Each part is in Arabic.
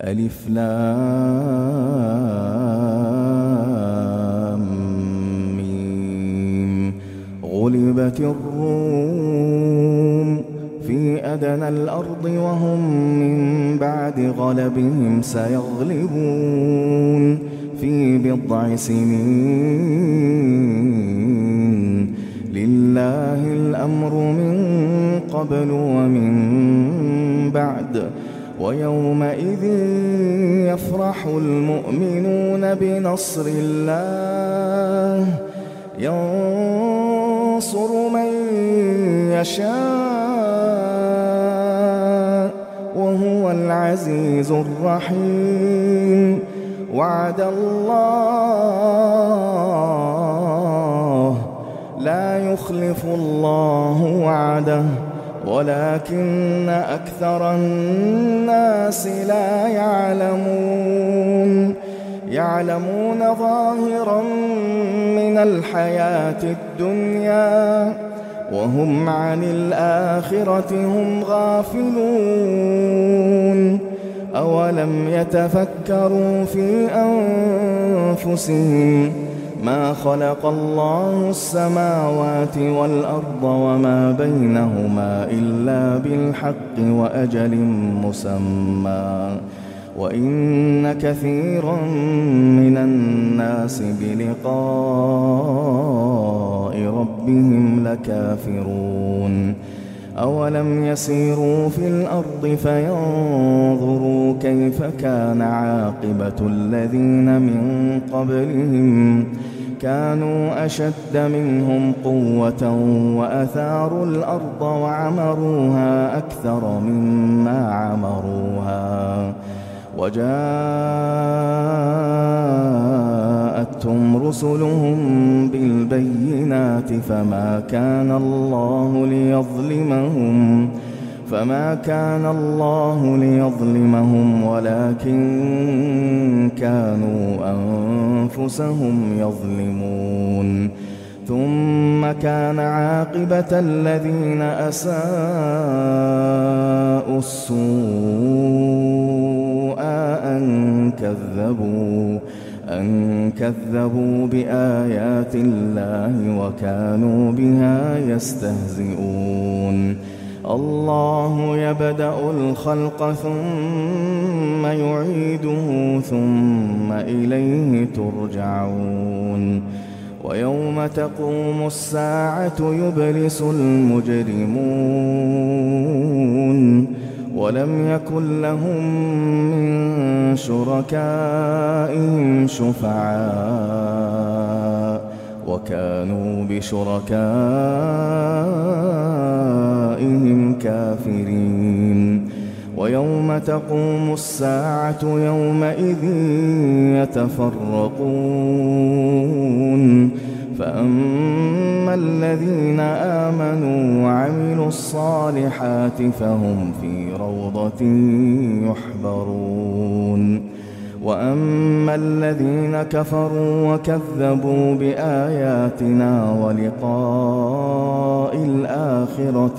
ألف لام ميم. غلبت الروم في أدنى الأرض وهم من بعد غلبهم سيغلبون في بضع سنين. لله الأمر من قبل ومن بعد ويومئذ يفرح المؤمنون بنصر الله ينصر من يشاء وهو العزيز الرحيم. وعد الله لا يخلف الله وعده ولكن أكثر الناس لا يعلمون ظاهرا من الحياة الدنيا وهم عن الآخرة هم غافلون. أولم يتفكروا في أنفسهم ما خلق الله السماوات والأرض وما بينهما إلا بالحق وأجل مسمى وإن كثيرا من الناس بلقاء ربهم لكافرون. أولم يسيروا في الأرض فينظروا كيف كان عاقبة الذين من قبلهم كانوا أشد منهم قوة وأثاروا الأرض وعمروها أكثر مما عمروها وجاءتهم رسلهم بالبينات فما كان الله ليظلمهم ولكن كانوا أنفسهم يظلمون. ثم كان عاقبة الذين أساءوا السوء أن كذبوا بآيات الله وكانوا بها يستهزئون. الله يبدأ الخلق ثم يعيده ثم إليه ترجعون. ويوم تقوم الساعة يبلس المجرمون ولم يكن لهم من شركائهم شفعاء وكانوا بشركائهم كافرين. ويوم تقوم الساعة يومئذ يتفرقون فأما الذين آمنوا وعملوا الصالحات فهم في روضة يحبرون وأما الذين كفروا وكذبوا بآياتنا ولقاء الآخرة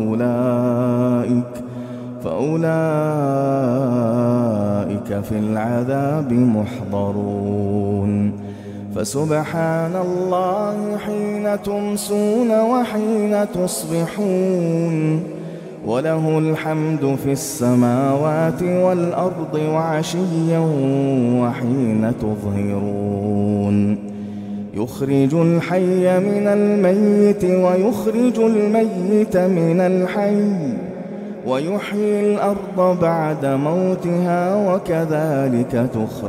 فأولئك في العذاب محضرون. فسبحان الله حين تمسون وحين تصبحون وله الحمد في السماوات والأرض وعشيا وحين تظهرون. يخرج الحي من الميت ويخرج الميت من الحي ويحيي الأرض بعد موتها وكذلك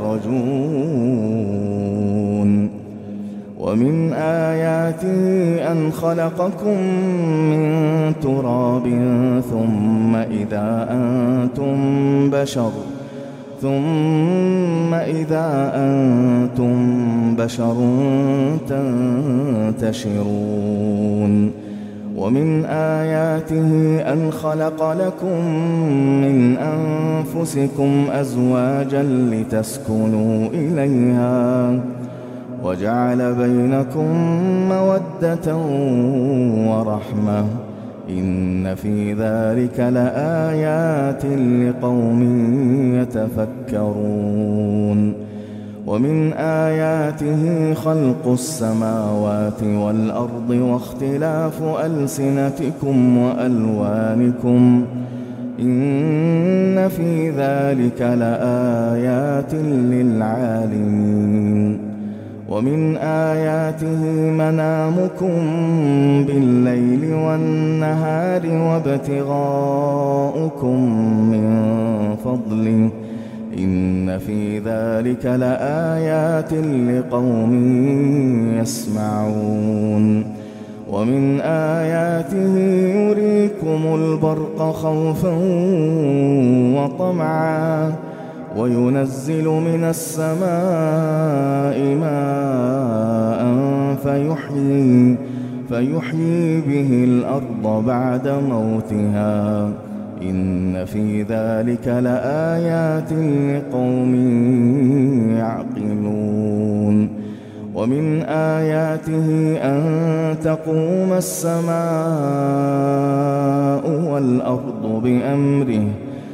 تخرجون. ومن آياته أن خلقكم من تراب ثم إذا أنتم بشر تنتشرون. ومن آياته أن خلق لكم من أنفسكم أزواجا لتسكنوا إليها وجعل بينكم مودة ورحمة إن في ذلك لآيات لقوم يتفكرون ومن آياته خلق السماوات والأرض واختلاف ألسنتكم وألوانكم إن في ذلك لآيات للعالمين ومن آياته منامكم بالليل والنهار وابتغاؤكم من فضله إن في ذلك لآيات لقوم يسمعون ومن آياته يريكم البرق خوفا وطمعا وينزل من السماء ماء فيحيي به الأرض بعد موتها إن في ذلك لآيات لقوم يعقلون ومن آياته أن تقوم السماء والأرض بأمره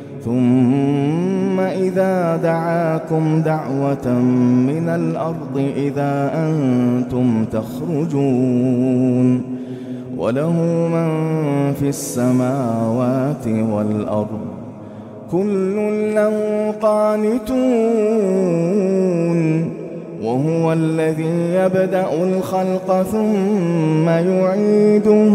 ثم إذا دعاكم دعوة من الأرض إذا أنتم تخرجون وله من في السماوات والأرض كل له قانتون وهو الذي يبدأ الخلق ثم يعيده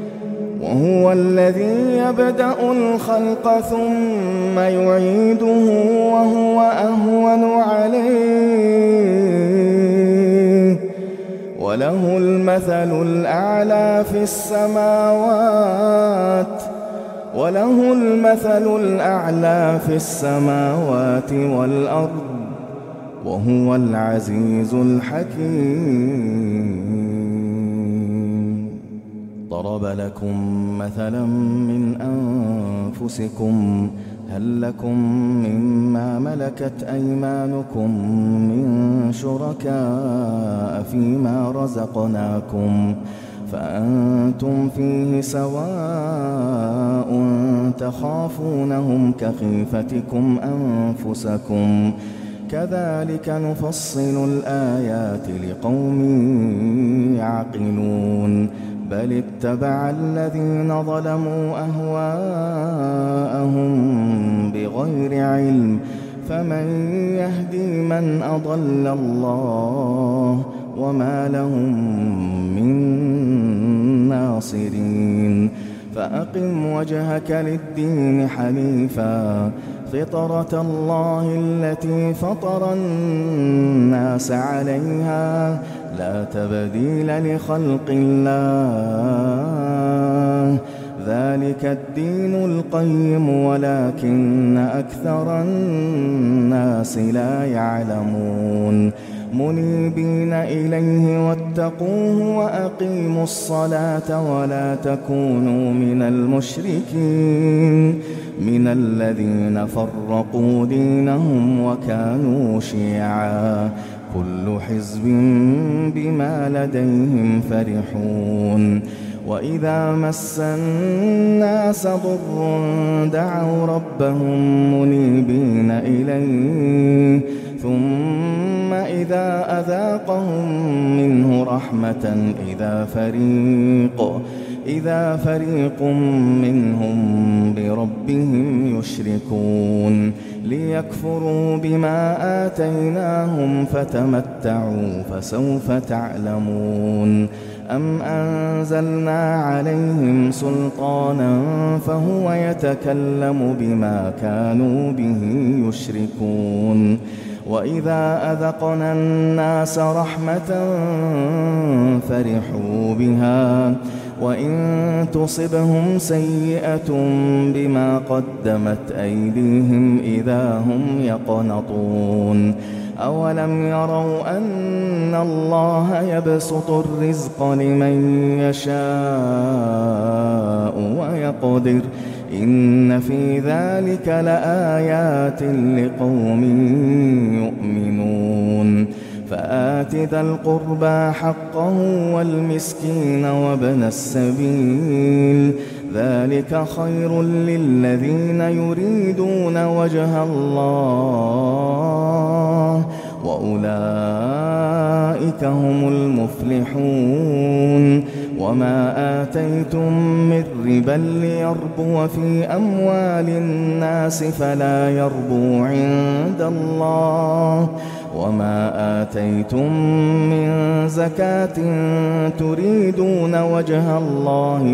وهو أهون عليه وله المثل الأعلى في السماوات والأرض وهو العزيز الحكيم ضرب لكم مثلا من أنفسكم هل لكم مما ملكت أيمانكم من شركاء فيما رزقناكم فأنتم فيه سواء تخافونهم كخيفتكم أنفسكم كذلك نفصل الآيات لقوم يعقلون بل اتبع الذين ظلموا أهواءهم بغير علم فمن يهدي من أضل الله وما لهم من ناصرين فأقم وجهك للدين حنيفا فطرة الله التي فطر الناس عليها لا تبديل لخلق الله ذلك الدين القيم ولكن أكثر الناس لا يعلمون منيبين إليه واتقوه وأقيموا الصلاة ولا تكونوا من المشركين من الذين فرقوا دينهم وكانوا شيعا كل حزب بما لديهم فرحون وإذا مس الناس ضر دعوا ربهم منيبين إليه ثم إذا أذاقهم منه رحمة إذا فريق منهم بربهم يشركون ليكفروا بما آتيناهم فتمتعوا فسوف تعلمون أم أنزلنا عليهم سلطانا فهو يتكلم بما كانوا به يشركون وإذا أذقنا الناس رحمة فرحوا بها وإن تصبهم سيئة بما قدمت أيديهم إذا هم يقنطون أولم يروا أن الله يبسط الرزق لمن يشاء ويقدر إن في ذلك لآيات لقوم يؤمنون فآت ذا القربى حقه والمسكين وابن السبيل ذلك خير للذين يريدون وجه الله وأولئك هم المفلحون وما آتيتم من ربا ليربو في أموال الناس فلا يربو عند الله وما آتيتم من زكاة تريدون وجه الله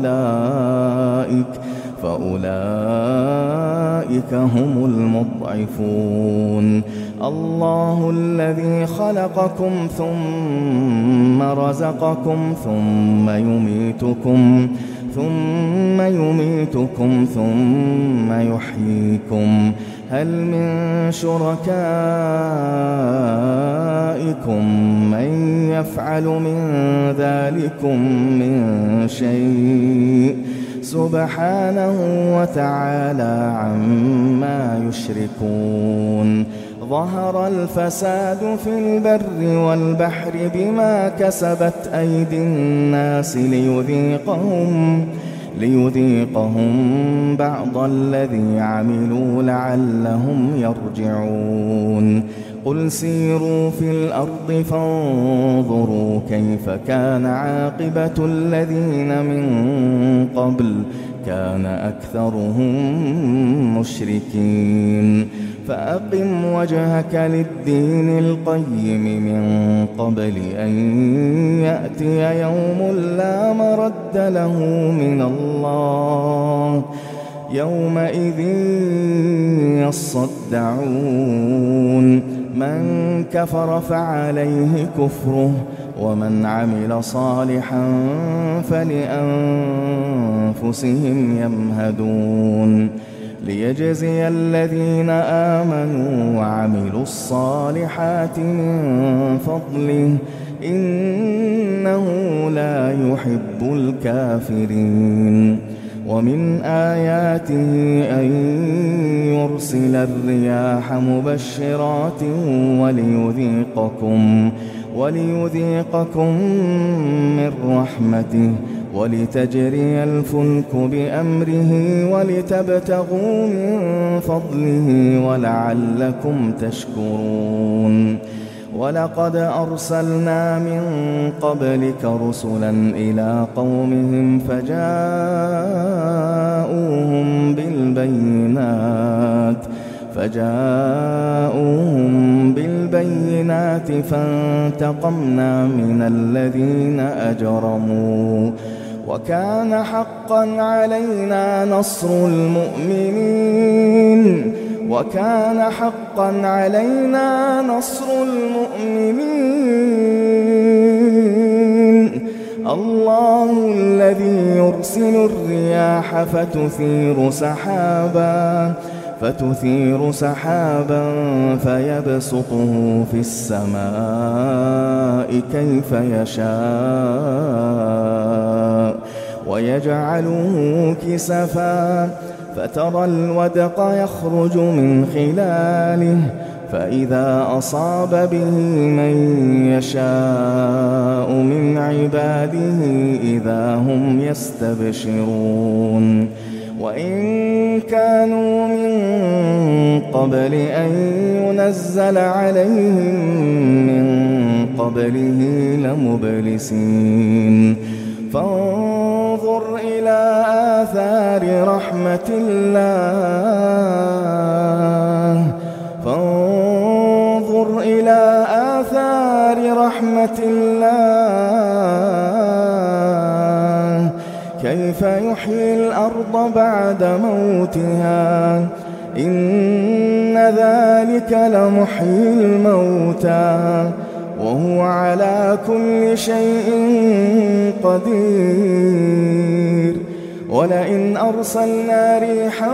فأولئك هم المضعفون الله الذي خلقكم ثم رزقكم ثم يميتكم ثم يحييكم هل من شركائكم من يفعل من ذلكم من شيء سبحانه وتعالى عما يشركون ظهر الفساد في البر والبحر بما كسبت أيدي الناس ليذيقهم بعض الذي عملوا لعلهم يرجعون قل سيروا في الأرض فانظروا كيف كان عاقبة الذين من قبل كان أكثرهم مشركين فأقم وجهك للدين القيم من قبل أن يأتي يوم لا مرد له من الله يومئذ يصدعون من كفر فعليه كفره ومن عمل صالحا فلأنفسهم يمهدون ليجزي الذين آمنوا وعملوا الصالحات من فضله إنه لا يحب الكافرين ومن آياته أن يرسل الرياح مبشرات وليذيقكم من رحمته ولتجري الفلك بأمره ولتبتغوا من فضله ولعلكم تشكرون ولقد أرسلنا من قبلك رسلا إلى قومهم فجاءوهم بالبينات فانتقمنا من الذين أجرموا وكان حقا علينا نصر المؤمنين الله الذي يرسل الرياح فتثير سحابا فيبسطه في السماء كيف يشاء ويجعله كسفا فترى الودق يخرج من خلاله فإذا أصاب به من يشاء من عباده إذا هم يستبشرون وإن كانوا من قبل أن ينزل عليهم من قبله لمبلسين فانظر إلى آثار رحمة الله كيف يحيي الأرض بعد موتها إن ذلك لمحيي الموتى وهو على كل شيء قدير ولئن أرسلنا ريحا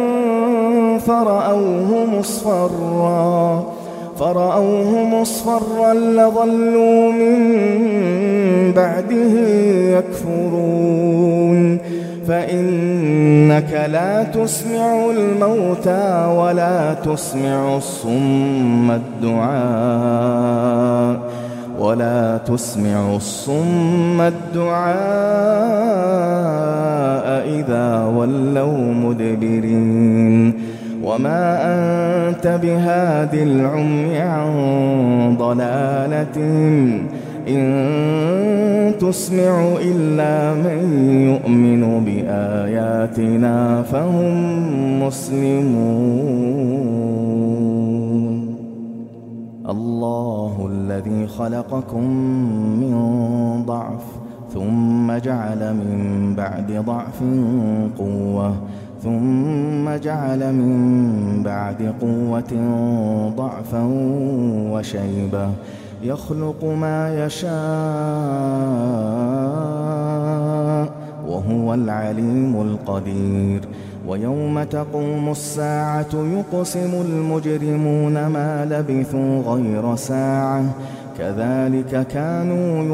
فرأوه مصفرا لظلوا من بعده يكفرون فإنك لا تسمع الموتى ولا تسمع الصم الدعاء ولا تسمع الصم الدعاء إذا ولوا مدبرين وما أنت بهاد العمي عن ضلالتهم إن تسمع إلا من يؤمن بآياتنا فهم مسلمون. الله الذي خلقكم من ضعف ثم جعل من بعد ضعف قوة ثم جعل من بعد قوة ضعفا وشيبة يخلق ما يشاء وهو العليم القدير. ويوم تقوم الساعة يقسم المجرمون ما لبثوا غير ساعة كذلك كانوا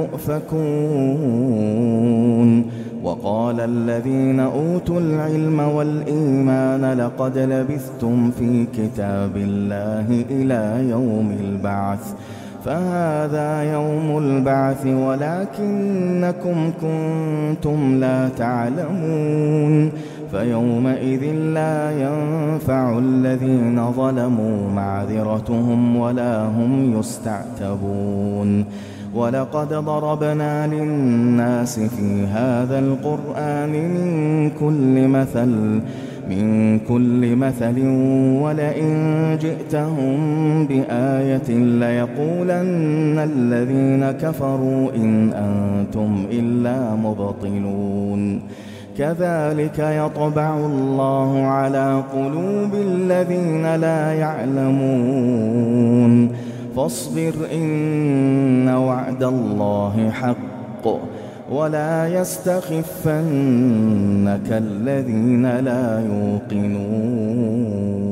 يؤفكون. وقال الذين أوتوا العلم والإيمان لقد لبثتم في كتاب الله إلى يوم البعث فهذا يوم البعث ولكنكم كنتم لا تعلمون. فيومئذ لا ينفع الذين ظلموا معذرتهم ولا هم يستعتبون. ولقد ضربنا للناس في هذا القرآن من كل مثل ولئن جئتهم بآية ليقولن الذين كفروا إن أنتم إلا مبطلون. كذلك يطبع الله على قلوب الذين لا يعلمون. فاصبر إن وعد الله حق ولا يستخفنك الذين لا يوقنون.